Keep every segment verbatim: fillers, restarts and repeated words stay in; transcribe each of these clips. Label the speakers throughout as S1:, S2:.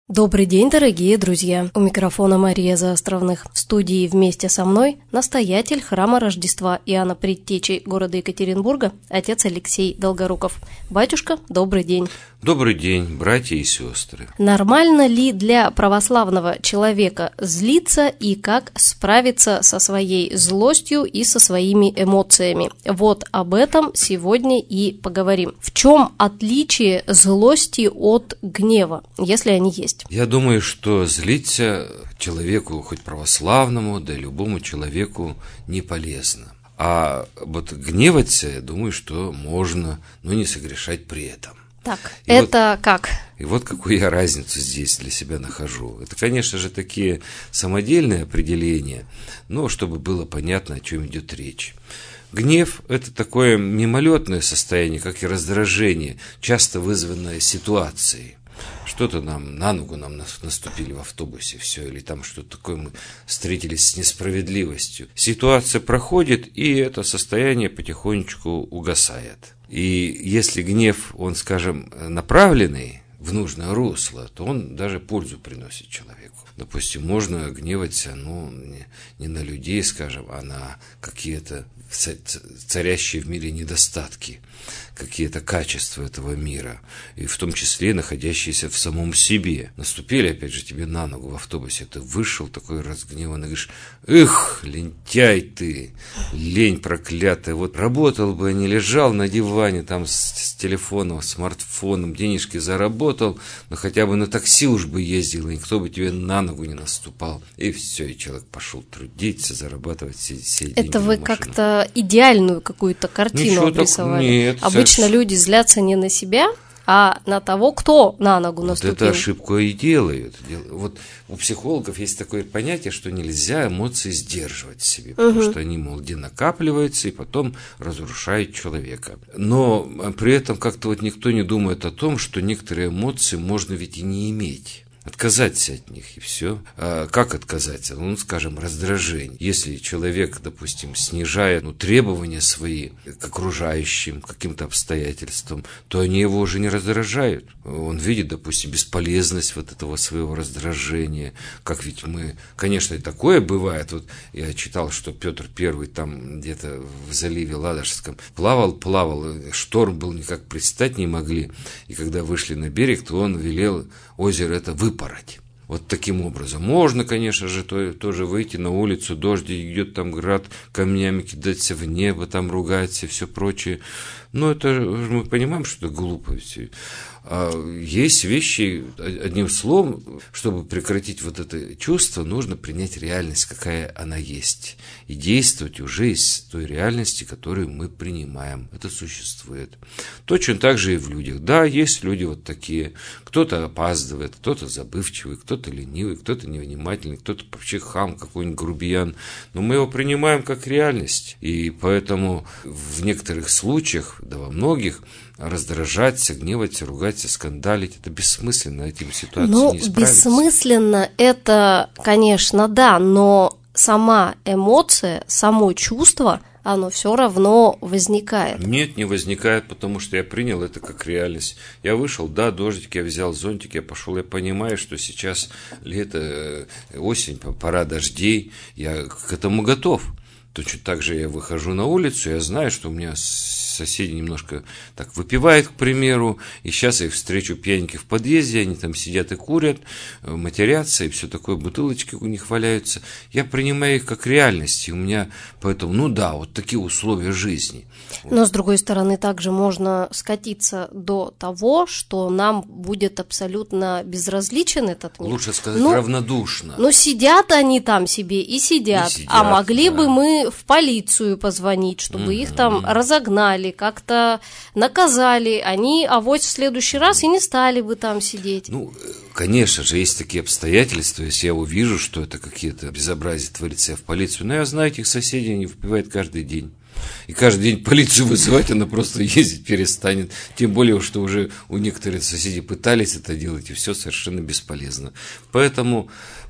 S1: Добрый день, дорогие друзья! У микрофона Мария Заостровных. В студии вместе со мной настоятель храма Рождества Иоанна Предтечи города Екатеринбурга, отец Алексей Долгоруков. Батюшка, добрый день!
S2: Добрый день, братья и сестры!
S1: Нормально ли для православного человека злиться и как справиться со своей злостью и со своими эмоциями? Вот об этом сегодня и поговорим. В чем отличие злости от гнева, если они есть?
S2: Я думаю, что злиться человеку, хоть православному, да и любому человеку, не полезно. А вот гневаться, я думаю, что можно, но не согрешать при этом.
S1: Так,
S2: и
S1: это
S2: вот,
S1: как?
S2: И вот какую я разницу здесь для себя нахожу. Это, конечно же, такие самодельные определения, но чтобы было понятно, о чем идет речь. Гнев – это такое мимолетное состояние, как и раздражение, часто вызванное ситуацией. Что-то нам на ногу нам наступили в автобусе, все, или там что-то такое, мы встретились с несправедливостью. Ситуация проходит, и это состояние потихонечку угасает. И если гнев, он, скажем, направленный в нужное русло, то он даже пользу приносит человеку. Допустим, можно гневаться, ну, не, не на людей, скажем, а на какие-то царящие в мире недостатки, какие-то качества этого мира, и в том числе находящиеся в самом себе. Наступили, опять же, тебе на ногу в автобусе, ты вышел такой разгневанный, говоришь: «Эх, лентяй ты, лень проклятая, вот работал бы, а не лежал на диване там с, с телефоном, смартфоном, денежки заработал, но хотя бы на такси уж бы ездил, и никто бы тебе на ногу не наступал». И все, и человек пошел трудиться, зарабатывать все, все деньги.
S1: Это вы как-то идеальную какую-то картину
S2: Ничего
S1: обрисовали.
S2: Так, нет,
S1: Обычно
S2: соверш...
S1: люди злятся не на себя, а на того, кто на ногу наступил.
S2: Вот это ошибку и делают. Вот у психологов есть такое понятие, что нельзя эмоции сдерживать в себе, потому угу. что они, мол, где накапливаются и потом разрушают человека. Но при этом как-то вот никто не думает о том, что некоторые эмоции можно ведь и не иметь. Отказаться от них, и все. А как отказаться? Ну, скажем, раздражение. Если человек, допустим, снижает ну, требования свои к окружающим, к каким-то обстоятельствам, то они его уже не раздражают. Он видит, допустим, бесполезность вот этого своего раздражения. Как ведь мы... Конечно, и такое бывает. Вот я читал, что Петр Первый там где-то в заливе Ладожском плавал, плавал, шторм был, никак пристать не могли. И когда вышли на берег, то он велел озеро это выпороть. Вот таким образом. Можно, конечно же, то, тоже выйти на улицу, дождь идет, там град, камнями кидаться в небо, там ругаться и все прочее. Но это мы понимаем, что это глупость. А есть вещи, одним словом, чтобы прекратить вот это чувство, нужно принять реальность, какая она есть. И действовать уже из той реальности, которую мы принимаем. Это существует. Точно так же и в людях. Да, есть люди вот такие. Кто-то опаздывает, кто-то забывчивый, кто-то ленивый, кто-то невнимательный, кто-то вообще хам, какой-нибудь грубиян. Но мы его принимаем как реальность. И поэтому в некоторых случаях, да во многих, раздражаться, гневаться, ругаться, скандалить, это бессмысленно, этим ситуацией
S1: ну,
S2: не справиться.
S1: Бессмысленно это, конечно, да, но сама эмоция, само чувство, оно все равно возникает.
S2: Нет, не возникает, потому что я принял это как реальность. Я вышел, да, дождик, я взял зонтик, я пошел, я понимаю, что сейчас лето, осень, пора дождей, я к этому готов. Точно так же я выхожу на улицу, я знаю, что у меня соседи немножко так выпивают, к примеру, и сейчас я их встречу пьяненьких в подъезде, они там сидят и курят, матерятся, и все такое, бутылочки у них валяются. Я принимаю их как реальность, и у меня поэтому, ну да, вот такие условия жизни.
S1: Но, с другой стороны, также можно скатиться до того, что нам будет абсолютно безразличен этот мир.
S2: Лучше сказать,
S1: ну,
S2: равнодушно.
S1: Ну, сидят они там себе и сидят, и сидят а могли да. бы мы в полицию позвонить, чтобы mm-hmm. их там разогнали, как-то наказали, они авось в следующий раз и не стали бы там сидеть.
S2: Ну, конечно же, есть такие обстоятельства, если я увижу, что это какие-то безобразия творится, я в полицию, но я знаю, этих соседей, они выпивают каждый день. И каждый день полицию вызывать, она просто ездить перестанет. Тем более, что уже у некоторых соседей пытались это делать, и все совершенно бесполезно. Поэтому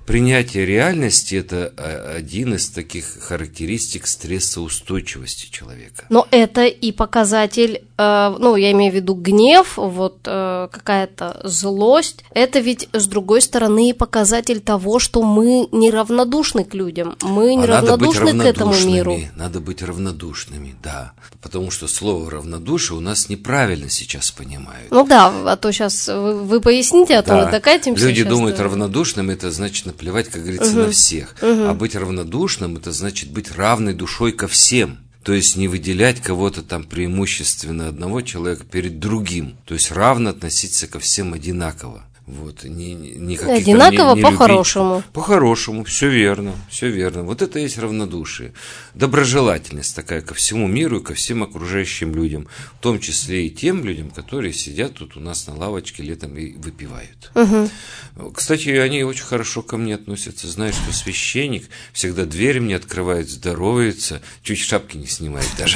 S2: принятие реальности – это один из таких характеристик стрессоустойчивости человека.
S1: Но это и показатель, э, ну, я имею в виду гнев, вот э, какая-то злость. Это ведь, с другой стороны, и показатель того, что мы неравнодушны к людям, мы неравнодушны
S2: а
S1: к этому миру.
S2: Надо быть равнодушными, да. Потому что слово «равнодушие» у нас неправильно сейчас понимают.
S1: Ну да, а то сейчас вы, вы поясните, а то
S2: да.
S1: мы докатимся.
S2: Люди
S1: сейчас,
S2: думают,
S1: да.
S2: равнодушным – это значит наплевать, как говорится, угу. на всех. Угу. А быть равнодушным – это значит быть равной душой ко всем. То есть не выделять кого-то там преимущественно одного человека перед другим. То есть равно относиться ко всем одинаково. Вот, не, не
S1: одинаково не, не по-хорошему.
S2: По-хорошему, все верно, все верно. Вот это и есть равнодушие. Доброжелательность такая ко всему миру и ко всем окружающим людям, в том числе и тем людям, которые сидят тут у нас на лавочке летом и выпивают. Угу. Кстати, они очень хорошо ко мне относятся. Знают, что священник всегда дверь мне открывает, здоровается, чуть шапки не снимает даже.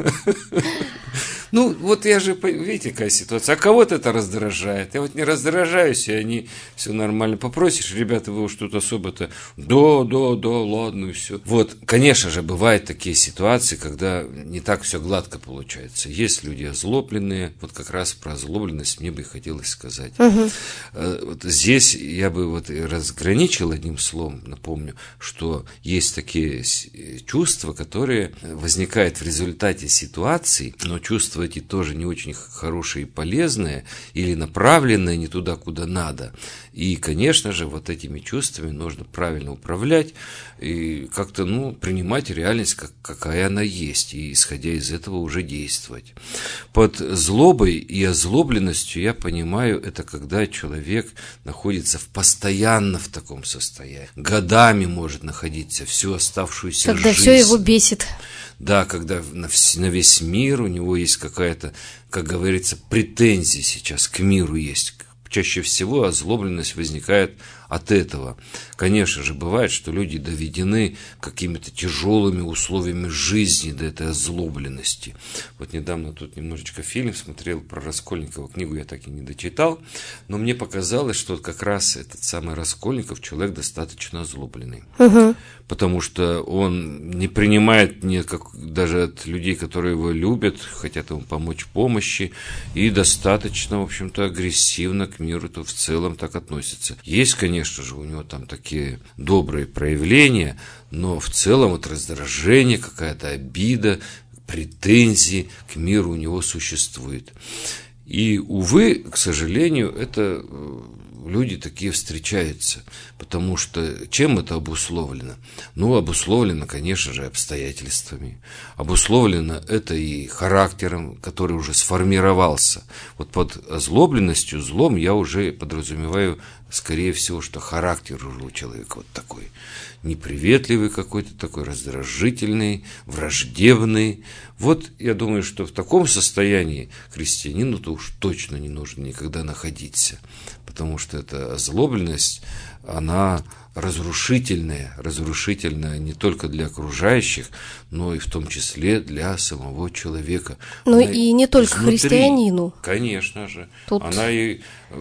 S2: Ну, вот я же, видите, какая ситуация. А кого-то это раздражает. Я вот не раздражаюсь, и они все нормально. Попросишь, ребята, вы уж тут особо-то, да, да, да, ладно, и все. Вот, конечно же, бывают такие ситуации, когда не так все гладко получается. Есть люди озлобленные. Вот как раз про озлобленность мне бы хотелось сказать. Угу. Вот здесь я бы вот разграничил одним словом, напомню, что есть такие чувства, которые возникают в результате ситуации, но чувства эти тоже не очень хорошие и полезные, или направленные не туда, куда надо. И, конечно же, вот этими чувствами нужно правильно управлять и как-то, ну, принимать реальность, как, какая она есть, и, исходя из этого, уже действовать. Под злобой и озлобленностью я понимаю, это когда человек находится в постоянно в таком состоянии, годами может находиться всю оставшуюся
S1: когда
S2: жизнь.
S1: Когда все его бесит.
S2: Да, когда на весь мир у него есть какая-то, как говорится, претензия сейчас к миру есть. Чаще всего озлобленность возникает от этого. Конечно же, бывает, что люди доведены какими-то тяжелыми условиями жизни до этой озлобленности. Вот недавно тут немножечко фильм смотрел про Раскольникова, книгу я так и не дочитал, но мне показалось, что как раз этот самый Раскольников человек достаточно озлобленный. Угу. Потому что он не принимает никак, даже от людей, которые его любят, хотят ему помочь в помощи, и достаточно, в общем-то, агрессивно к миру-то в целом так относится. Есть, конечно же, у него там такие добрые проявления, но в целом вот раздражение, какая-то обида, претензии к миру у него существует. И, увы, к сожалению, это люди такие встречаются, потому что чем это обусловлено? Ну, обусловлено, конечно же, обстоятельствами. Обусловлено это и характером, который уже сформировался. Вот под озлобленностью, злом я уже подразумеваю, скорее всего, что характер уже у человека вот такой. Неприветливый какой-то, такой раздражительный, враждебный. Вот я думаю, что в таком состоянии христианину-то уж точно не нужно никогда находиться. Потому что эта озлобленность, она разрушительная, разрушительная не только для окружающих, но и в том числе для самого человека.
S1: Ну
S2: она
S1: и не только
S2: изнутри,
S1: христианину.
S2: Конечно же.
S1: Тут...
S2: Она и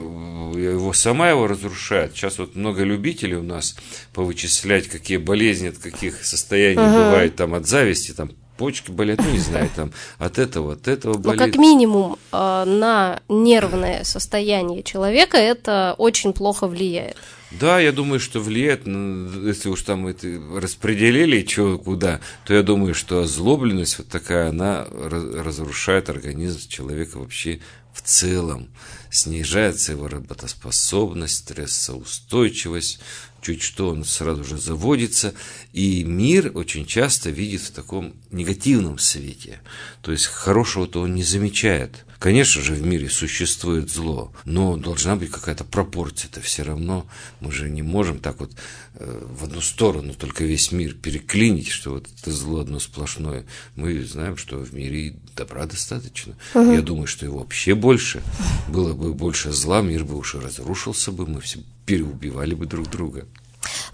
S2: его сама его разрушает. Сейчас вот много любителей у нас повычислять, какие болезни, от каких состояний ага. бывает там от зависти, там почки болят, ну не знаю, там от этого, от этого болит.
S1: Но как минимум на нервное состояние человека это очень плохо влияет.
S2: Да, я думаю, что влияет, если уж там это распределили, что куда, то я думаю, что озлобленность вот такая, она разрушает организм человека вообще в целом. Снижается его работоспособность, стрессоустойчивость, чуть что он сразу же заводится, и мир очень часто видит в таком негативном свете, то есть хорошего-то он не замечает. Конечно же, в мире существует зло, но должна быть какая-то пропорция-то все равно. Мы же не можем так вот э, в одну сторону только весь мир переклинить, что вот это зло одно сплошное. Мы знаем, что в мире добра достаточно. Угу. Я думаю, что его вообще больше. Было бы больше зла, мир бы уже разрушился бы, мы все переубивали бы друг друга.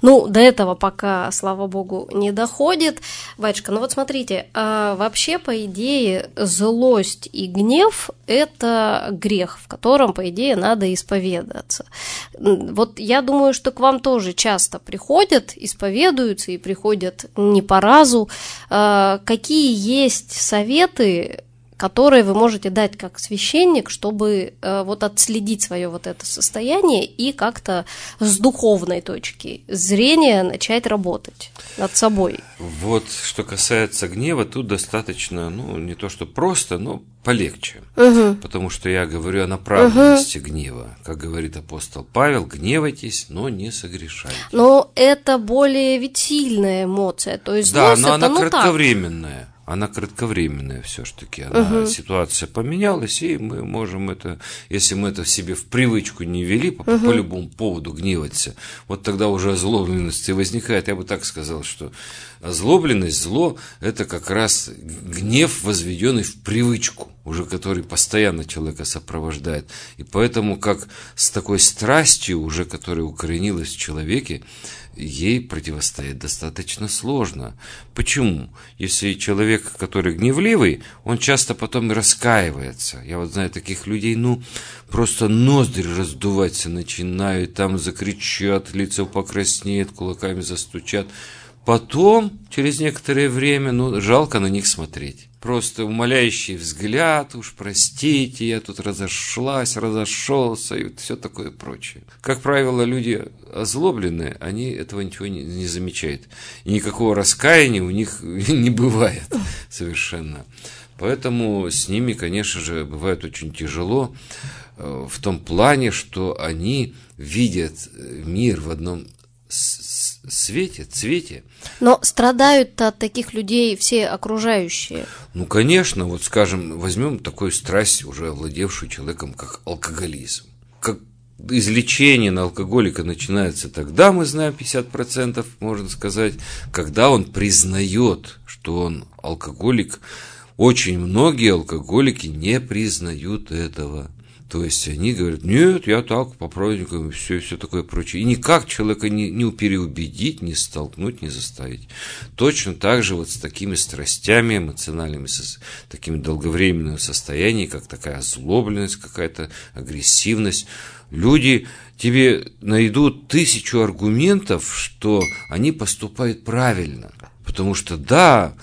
S1: Ну, до этого пока, слава богу, не доходит. Батюшка, ну вот смотрите, а вообще, по идее, злость и гнев – это грех, в котором, по идее, надо исповедаться. Вот я думаю, что к вам тоже часто приходят, исповедуются и приходят не по разу. Какие есть советы, которые вы можете дать как священник, чтобы э, вот отследить свое вот это состояние и как-то с духовной точки зрения начать работать над собой?
S2: Вот что касается гнева, тут достаточно, ну, не то что просто, но полегче.
S1: Угу.
S2: Потому что я говорю о направленности
S1: угу.
S2: гнева. Как говорит апостол Павел, гневайтесь, но не согрешайте.
S1: Но это более ведь сильная эмоция, то есть
S2: да,
S1: злость
S2: но
S1: это
S2: она
S1: ну
S2: кратковременная. Так. Она кратковременная все-таки. Она,
S1: угу.
S2: Ситуация поменялась, и мы можем это, если мы это в себе в привычку не ввели, по,
S1: угу.
S2: по любому поводу гневаться, вот тогда уже озлобленность и возникает. Я бы так сказал, что озлобленность, зло – это как раз гнев, возведенный в привычку, уже который постоянно человека сопровождает. И поэтому, как с такой страстью, уже которая укоренилась в человеке, ей противостоять достаточно сложно. Почему? Если человек, который гневливый, он часто потом и раскаивается. Я вот знаю таких людей, ну, просто ноздри раздуваться начинают, там закричат, лицо покраснеет, кулаками застучат. Потом, через некоторое время, ну, жалко на них смотреть. Просто умоляющий взгляд, уж простите, я тут разошлась, разошелся, и вот все такое прочее. Как правило, люди озлобленные, они этого ничего не, не замечают. И никакого раскаяния у них не бывает совершенно. Поэтому с ними, конечно же, бывает очень тяжело в том плане, что они видят мир в одном свете, цвете.
S1: Но страдают-то от таких людей все окружающие.
S2: Ну, конечно, вот скажем, возьмем такую страсть, уже овладевшую человеком, как алкоголизм. Как излечение на алкоголика начинается тогда, мы знаем, пятьдесят процентов, можно сказать, когда он признает, что он алкоголик. Очень многие алкоголики не признают этого. То есть они говорят, нет, я так, по праздникам, и все, и все такое прочее. И никак человека не, не переубедить, не столкнуть, не заставить. Точно так же вот с такими страстями эмоциональными, с такими долговременными состояниями, как такая озлобленность, какая-то агрессивность. Люди тебе найдут тысячу аргументов, что они поступают правильно. Потому что, да,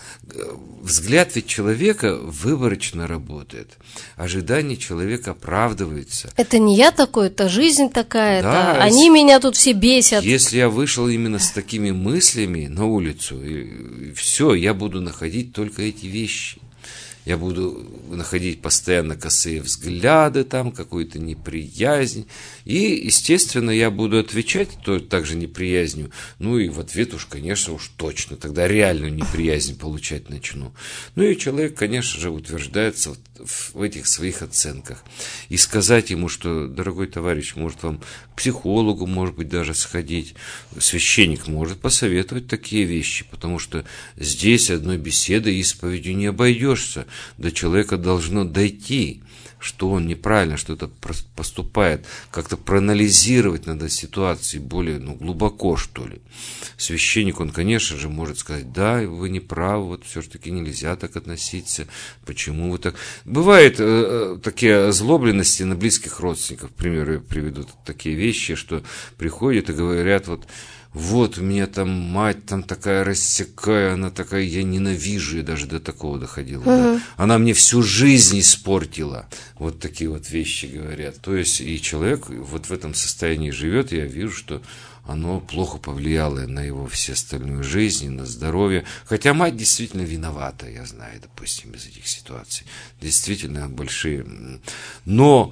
S2: взгляд ведь человека выборочно работает. Ожидание человека оправдывается.
S1: Это не я такой, это жизнь такая-то.
S2: Да,
S1: они
S2: если,
S1: меня тут все бесят.
S2: Если я вышел именно с такими мыслями на улицу, и, и все, я буду находить только эти вещи. Я буду находить постоянно косые взгляды, там какую-то неприязнь. И, естественно, я буду отвечать то, также неприязнью. Ну и в ответ уж, конечно, уж точно. Тогда реальную неприязнь получать начну. Ну и человек, конечно же, утверждается в этих своих оценках. И сказать ему, что, дорогой товарищ, может вам к психологу, может быть, даже сходить. Священник может посоветовать такие вещи, потому что здесь одной беседой, исповедью не обойдешься. До человека должно дойти, что он неправильно что-то поступает, как-то проанализировать надо ситуацию более ну, глубоко, что ли. Священник, он, конечно же, может сказать, да, вы не правы, вот все-таки нельзя так относиться, почему вы так... Бывают э, такие озлобленности на близких родственников, к примеру, я приведу такие вещи, что приходят и говорят, вот, вот у меня там мать там такая рассекая, она такая, я ненавижу, я даже до такого доходила. Uh-huh. Да. Она мне всю жизнь испортила. Вот такие вот вещи говорят. То есть и человек вот в этом состоянии живет, я вижу, что оно плохо повлияло на его всю остальную жизнь, на здоровье. Хотя мать действительно виновата, я знаю, допустим, из этих ситуаций. Действительно большие. Но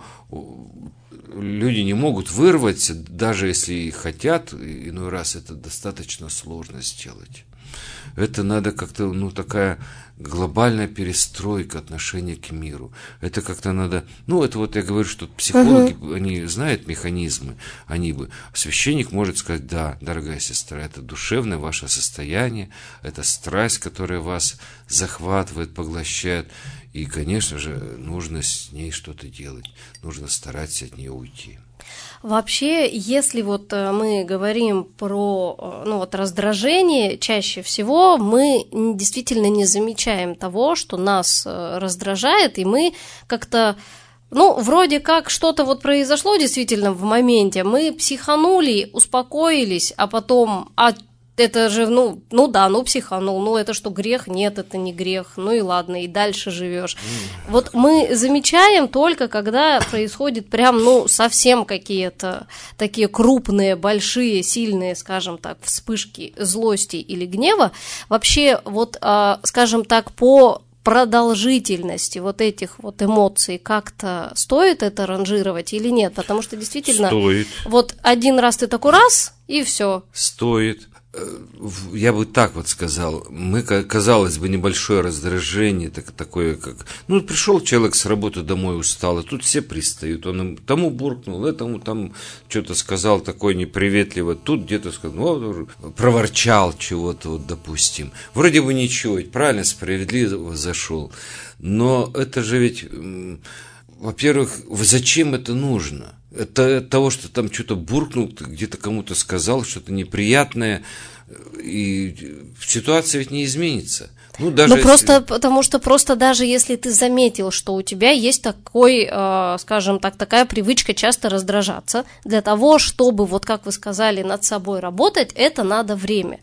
S2: люди не могут вырваться, даже если и хотят, иной раз это достаточно сложно сделать. Это надо как-то, ну, такая глобальная перестройка отношения к миру. Это как-то надо... Ну, это вот я говорю, что психологи, uh-huh. они знают механизмы, они бы... Священник может сказать, да, дорогая сестра, это душевное ваше состояние, это страсть, которая вас захватывает, поглощает. И, конечно же, нужно с ней что-то делать, нужно стараться от нее уйти.
S1: Вообще, если вот мы говорим про, ну, вот раздражение, чаще всего мы действительно не замечаем того, что нас раздражает, и мы как-то, ну, вроде как что-то вот произошло действительно в моменте, мы психанули, успокоились, а потом, а это же, ну, ну да, ну психанул, ну это что, грех? Нет, это не грех, ну и ладно, и дальше живешь. Вот мы замечаем только, когда происходит прям, ну, совсем какие-то такие крупные, большие, сильные, скажем так, вспышки злости или гнева. Вообще, вот, скажем так, по продолжительности вот этих вот эмоций как-то стоит это ранжировать или нет? Потому что действительно,
S2: стоит.
S1: Вот один раз ты такой раз, и все.
S2: Стоит. Я бы так вот сказал, мы, казалось бы, небольшое раздражение, так, такое как, ну, пришел человек с работы домой устал, и тут все пристают, он им, тому буркнул, этому там что-то сказал такое неприветливо, тут где-то сказал, ну, проворчал чего-то, вот, допустим, вроде бы ничего, ведь правильно, справедливо зашел, но это же ведь, во-первых, зачем это нужно? Это от того, что там что-то буркнул, где-то кому-то сказал, что-то неприятное, и ситуация ведь не изменится. Ну, даже
S1: ну
S2: если...
S1: просто потому что просто даже если ты заметил, что у тебя есть такой, э, скажем так, такая привычка часто раздражаться, для того, чтобы, вот как вы сказали, над собой работать, это надо время.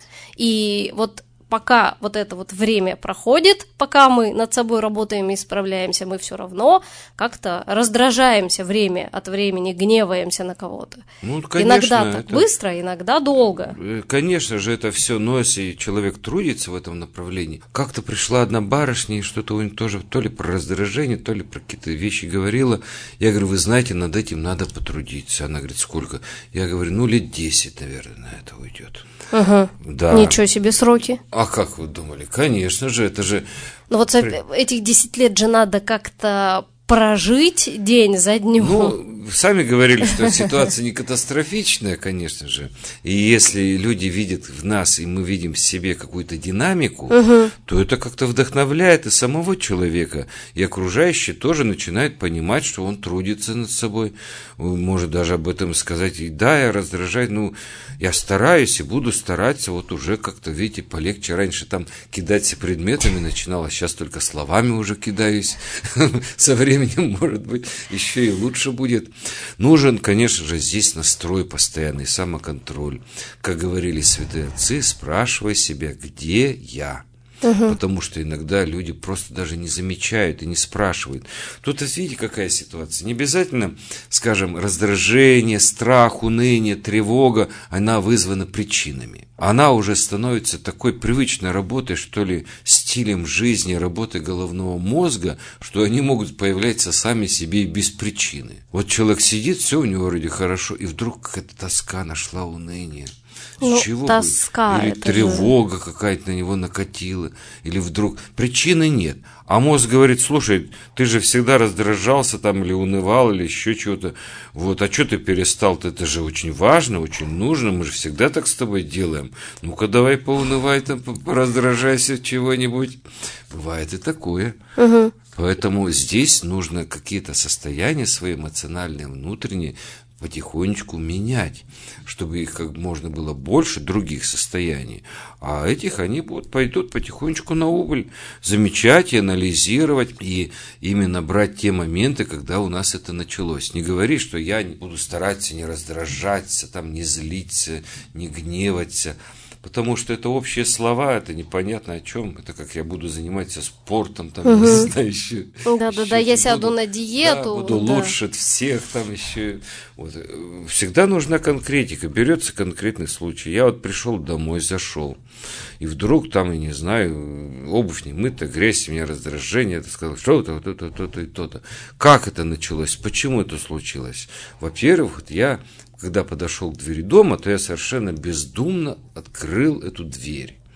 S1: И вот пока вот это вот время проходит, пока мы над собой работаем и справляемся, мы все равно как-то раздражаемся время от времени, гневаемся на кого-то.
S2: Ну, конечно,
S1: иногда так
S2: это...
S1: быстро, иногда долго.
S2: Конечно же, это все, но если человек трудится в этом направлении. Как-то пришла одна барышня, и что-то у нее тоже то ли про раздражение, то ли про какие-то вещи говорила. Я говорю, вы знаете, над этим надо потрудиться. Она говорит, сколько? Я говорю, ну, лет десять, наверное, на это уйдет.
S1: Угу.
S2: Да.
S1: Ничего себе сроки.
S2: А как вы думали? Конечно же, это же...
S1: Ну вот этих десять лет же надо как-то прожить день за днем.
S2: Ну, сами говорили, что ситуация не катастрофичная, конечно же. И если люди видят в нас, и мы видим в себе какую-то динамику, угу. то это как-то вдохновляет и самого человека. И окружающие тоже начинают понимать, что он трудится над собой. Может даже об этом сказать. И да, я раздражаюсь, ну, я стараюсь и буду стараться. Вот уже как-то, видите, полегче. Раньше там кидаться предметами начинала, сейчас только словами уже кидаюсь. Со временем, может быть, еще и лучше будет. Нужен, конечно же, здесь настрой постоянный, самоконтроль. Как говорили святые отцы, спрашивай себя, где я? Угу. Потому что иногда люди просто даже не замечают и не спрашивают. Тут, видите, какая ситуация. Не обязательно, скажем, раздражение, страх, уныние, тревога, она вызвана причинами. Она уже становится такой привычной работой, что ли, стилем жизни, работы головного мозга, что они могут появляться сами себе и без причины. Вот человек сидит, все у него вроде хорошо, и вдруг какая-то тоска нашла, уныние.
S1: Ну,
S2: чего
S1: тоска.
S2: Или тревога же... какая-то на него накатила, или вдруг причины нет. А мозг говорит, слушай, ты же всегда раздражался там, или унывал, или еще чего-то. Вот, а что ты перестал? Это же очень важно, очень нужно, мы же всегда так с тобой делаем. Ну-ка, давай поунывай там, раздражайся чего-нибудь. Бывает и такое. Угу. Поэтому здесь нужно какие-то состояния свои эмоциональные, внутренние, потихонечку менять, чтобы их как можно было больше других состояний, а этих они будут, пойдут потихонечку на убыль, замечать и анализировать, и именно брать те моменты, когда у нас это началось. Не говори, что я не буду стараться не раздражаться, там, не злиться, не гневаться, потому что это общие слова, это непонятно о чем. Это как я буду заниматься спортом, там, угу. не знаю, еще.
S1: Да-да-да, я сяду буду, на диету.
S2: Да, буду да. лучше всех, там еще. Вот. Всегда нужна конкретика, берется конкретный случай. Я вот пришел домой, зашел, и вдруг там, я не знаю, обувь не мыта, грязь, у меня раздражение, это сказал, что-то, то-то, то-то и то-то. Как это началось? Почему это случилось? Во-первых, вот я... Когда подошел к двери дома, то я совершенно бездумно открыл эту дверь.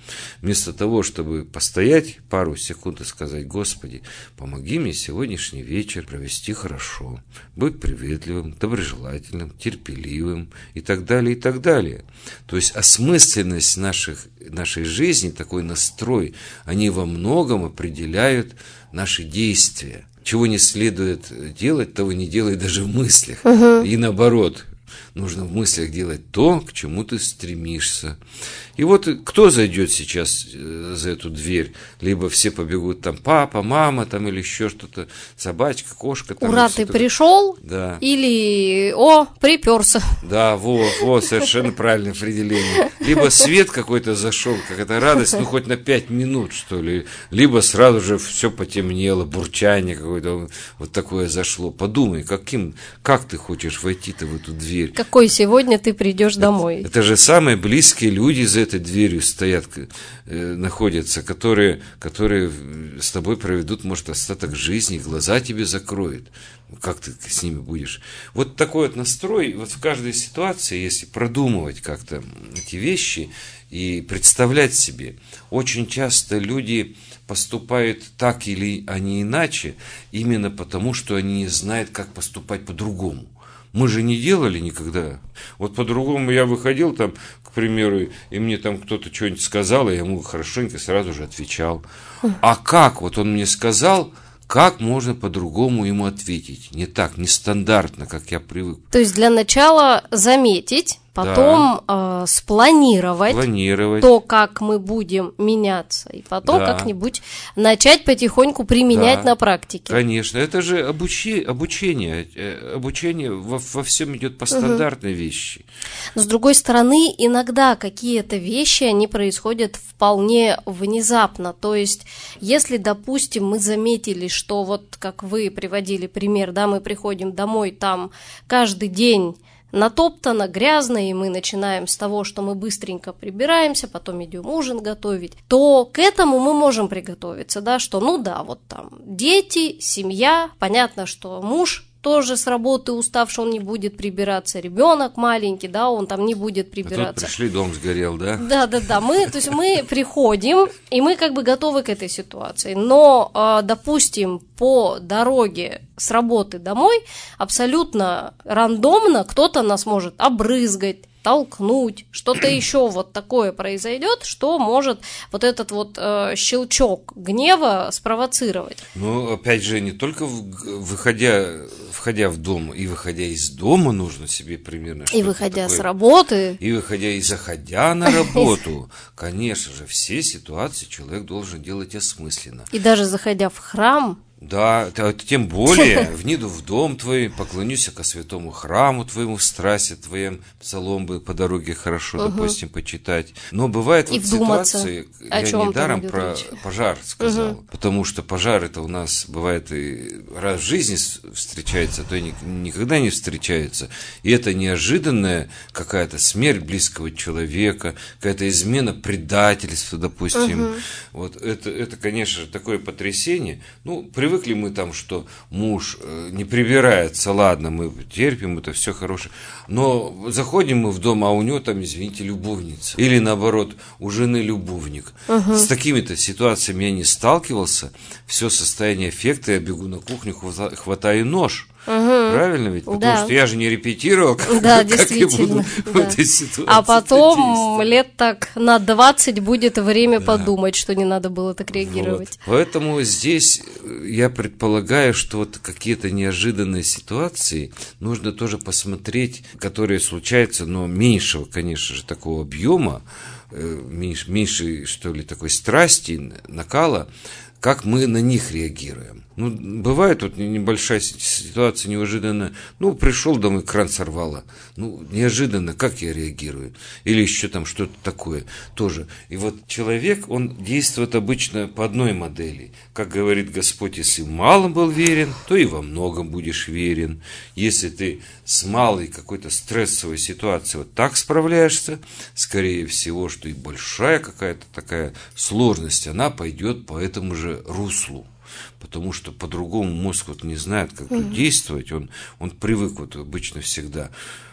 S2: Вместо того, чтобы постоять пару секунд и сказать: Господи, помоги мне сегодняшний вечер провести хорошо, быть приветливым, доброжелательным, терпеливым и так далее, и так далее. То есть осмысленность наших, нашей жизни, такой настрой, они во многом определяют наши действия. Чего не следует делать, того не делай даже в мыслях. Угу. И наоборот, нужно в мыслях делать то, к чему ты стремишься. И вот кто зайдет сейчас за эту дверь? Либо все побегут там папа, мама там, или еще что-то, собачка, кошка. Там,
S1: ура, ты пришел?
S2: Да.
S1: Или о, приперся.
S2: Да, вот, вот, совершенно правильное определение. Либо свет какой-то зашел, какая-то радость, ну хоть на пять минут, что ли. Либо сразу же все потемнело, бурчание какое-то вот такое зашло. Подумай, каким, как ты хочешь войти-то в эту дверь?
S1: Какой сегодня ты придешь домой?
S2: Это, это же самые близкие люди за этой дверью стоят, э, находятся, которые, которые с тобой проведут, может, остаток жизни, глаза тебе закроют. Как ты с ними будешь? Вот такой вот настрой, вот в каждой ситуации, если продумывать как-то эти вещи и представлять себе, очень часто люди поступают так или они иначе, именно потому, что они не знают, как поступать по-другому. Мы же не делали никогда. Вот по-другому я выходил там, к примеру, и мне там кто-то что-нибудь сказал, и я ему хорошенько сразу же отвечал. А как? Вот он мне сказал, как можно по-другому ему ответить? Не так, не стандартно, как я привык.
S1: То есть для начала заметить, потом да. э, спланировать
S2: Планировать.
S1: то, как мы будем меняться, и потом да. как-нибудь начать потихоньку применять да. на практике.
S2: Конечно, это же обучи, обучение. Обучение во, во всем идет по стандартной угу. вещи.
S1: Но с другой стороны, иногда какие-то вещи, они происходят вполне внезапно. То есть, если, допустим, мы заметили, что вот как вы приводили пример, да, мы приходим домой, там каждый день натоптано, грязно, и мы начинаем с того, что мы быстренько прибираемся, потом идем ужин готовить, то к этому мы можем приготовиться, да, что, ну да, вот там дети, семья, понятно, что муж тоже с работы уставший, он не будет прибираться, ребенок маленький, да, он там не будет прибираться.
S2: А тут пришли, дом сгорел, да?
S1: Да, да, да, мы, то есть мы приходим, и мы как бы готовы к этой ситуации, но, допустим, по дороге с работы домой абсолютно рандомно кто-то нас может обрызгать, толкнуть, что-то еще вот такое произойдет, что может вот этот вот э, щелчок гнева спровоцировать.
S2: Ну, опять же, не только в, выходя, входя в дом и выходя из дома нужно себе примерно что-то
S1: и выходя
S2: такое,
S1: с работы.
S2: И выходя и заходя на работу. Конечно же, все ситуации человек должен делать осмысленно.
S1: И даже заходя в храм.
S2: Да, тем более, вниду в дом твой, поклонюсь ко святому храму твоему, в страсти твоем, псалом бы по дороге хорошо, угу. допустим, почитать. Но бывает
S1: и
S2: вот ситуации, я недаром про
S1: речь?
S2: пожар сказал,
S1: угу.
S2: потому что пожар это у нас бывает и раз в жизни встречается, а то и никогда не встречается. И это неожиданная какая-то смерть близкого человека, какая-то измена, предательство, допустим. Угу. Вот это, это, конечно же, такое потрясение. Ну, при Привыкли мы там, что муж не прибирается, ладно, мы терпим, это все хорошее. Но заходим мы в дом, а у него там, извините, любовница. Или наоборот, у жены любовник. Угу. С такими-то ситуациями я не сталкивался. Все состояние эффекта, я бегу на кухню, хватаю нож. Угу. Правильно ведь? Потому
S1: да.
S2: что я же не репетировал, как,
S1: да,
S2: как я буду
S1: да.
S2: в этой ситуации.
S1: А потом лет так на двадцать будет время да. подумать, что не надо было так реагировать.
S2: Вот. Поэтому здесь я предполагаю, что вот какие-то неожиданные ситуации нужно тоже посмотреть, которые случаются, но меньшего, конечно же, такого объема, меньше, меньше, что ли, такой страсти, накала, как мы на них реагируем. Ну, бывает вот небольшая ситуация неожиданно. Ну, пришел домой, кран сорвало. Ну, неожиданно, как я реагирую? Или еще там что-то такое тоже. И вот человек, он действует обычно по одной модели. Как говорит Господь, если в малом был верен, то и во многом будешь верен. Если ты с малой какой-то стрессовой ситуацией вот так справляешься, скорее всего, что и большая какая-то такая сложность, она пойдет по этому же руслу. Потому что по-другому мозг вот не знает, как тут действовать, он, он привык вот обычно всегда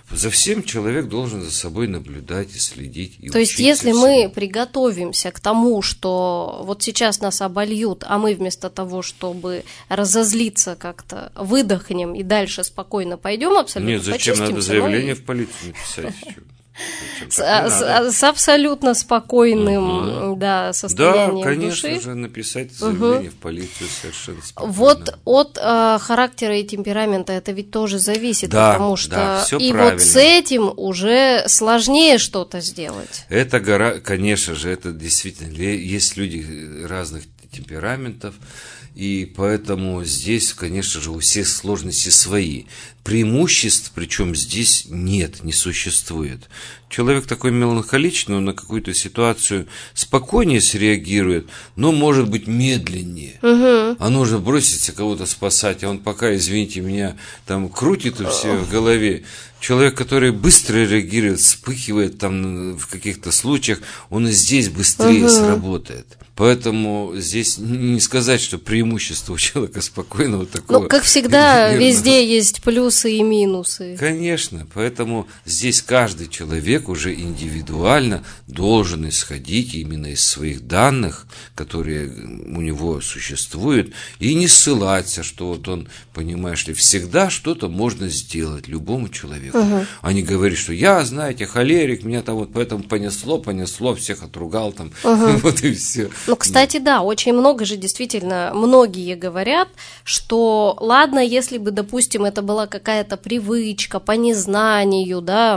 S2: За всем человек должен за собой наблюдать и следить. И
S1: То есть, если всему. мы приготовимся к тому, что вот сейчас нас обольют, а мы вместо того, чтобы разозлиться как-то, выдохнем и дальше спокойно пойдем, абсолютно
S2: Нет, зачем надо заявление и... в полицию написать?
S1: С, с, с абсолютно спокойным угу. да, состоянием
S2: да, конечно
S1: души.
S2: же, написать заявление угу. в полицию совершенно спокойно.
S1: Вот от э, характера и темперамента это ведь тоже зависит,
S2: да,
S1: потому что
S2: да, всё
S1: и
S2: правильно.
S1: Вот с этим уже сложнее что-то сделать.
S2: Это гора, конечно же, это действительно есть люди разных темпераментов. И поэтому здесь, конечно же, у всех сложности свои. Преимуществ, причем здесь нет, не существует. Человек такой меланхоличный, он на какую-то ситуацию спокойнее среагирует, но может быть медленнее. Угу. А нужно броситься кого-то спасать, а он пока, извините меня, там крутит у всех в голове. Человек, который быстро реагирует, вспыхивает там в каких-то случаях, он и здесь быстрее угу. сработает. Поэтому здесь не сказать, что преимущество у человека спокойного такого.
S1: Ну, как всегда, везде есть плюсы и минусы.
S2: Конечно, поэтому здесь каждый человек уже индивидуально должен исходить именно из своих данных, которые у него существуют, и не ссылаться, что вот он, понимаешь ли, всегда что-то можно сделать любому человеку. Угу. А не говорить, что я, знаете, холерик, меня там вот поэтому понесло, понесло, всех отругал там, угу. вот и все.
S1: Ну, кстати, да, очень много же действительно, многие говорят, что ладно, если бы, допустим, это была какая-то привычка по незнанию, да,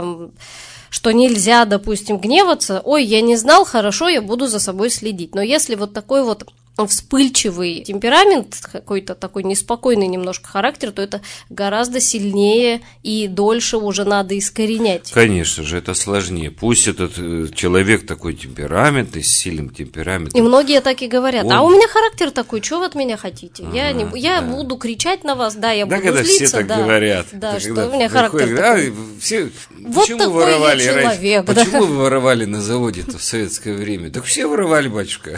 S1: что нельзя, допустим, гневаться, ой, я не знал, хорошо, я буду за собой следить. Но если вот такой вот вспыльчивый темперамент, какой-то такой неспокойный немножко характер, то это гораздо сильнее и дольше уже надо искоренять.
S2: Конечно же, это сложнее. Пусть этот человек такой темпераментный, с сильным темпераментом.
S1: И многие так и говорят, он... а у меня характер такой, что вы от меня хотите? А, я не, я да. буду кричать на вас, да, я
S2: да,
S1: буду
S2: когда
S1: злиться.
S2: все так
S1: да,
S2: говорят.
S1: Да,
S2: да,
S1: что у меня характер
S2: выходит,
S1: такой.
S2: А, все,
S1: вот
S2: почему
S1: такой
S2: воровали
S1: я человек.
S2: Раньше?
S1: Да.
S2: Почему вы воровали на заводе-то в советское время? Так все воровали, батюшка.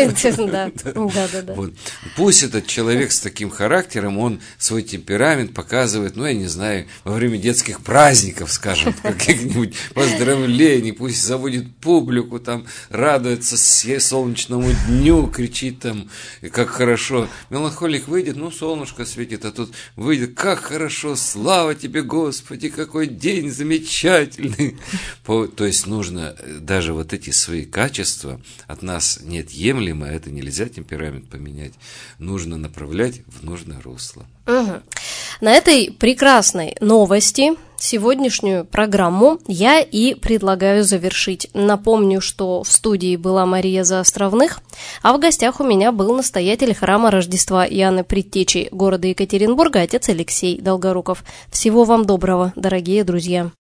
S1: Да. Да, да, да.
S2: Вот. Пусть этот человек с таким характером, он свой темперамент показывает, ну, я не знаю, во время детских праздников, скажем, каких-нибудь поздравлений, пусть заводит публику, там, радуется солнечному дню, кричит там, как хорошо. Меланхолик выйдет, ну, солнышко светит, а тут выйдет, как хорошо, слава тебе, Господи, какой день замечательный. То есть нужно даже вот эти свои качества от нас неотъемлемо, это нельзя темперамент поменять. Нужно направлять в нужное русло.
S1: Угу. На этой прекрасной новости сегодняшнюю программу я и предлагаю завершить. Напомню, что в студии была Мария Заостровных, а в гостях у меня был настоятель храма Рождества Иоанна Предтечи города Екатеринбурга, отец Алексей Долгоруков. Всего вам доброго, дорогие друзья!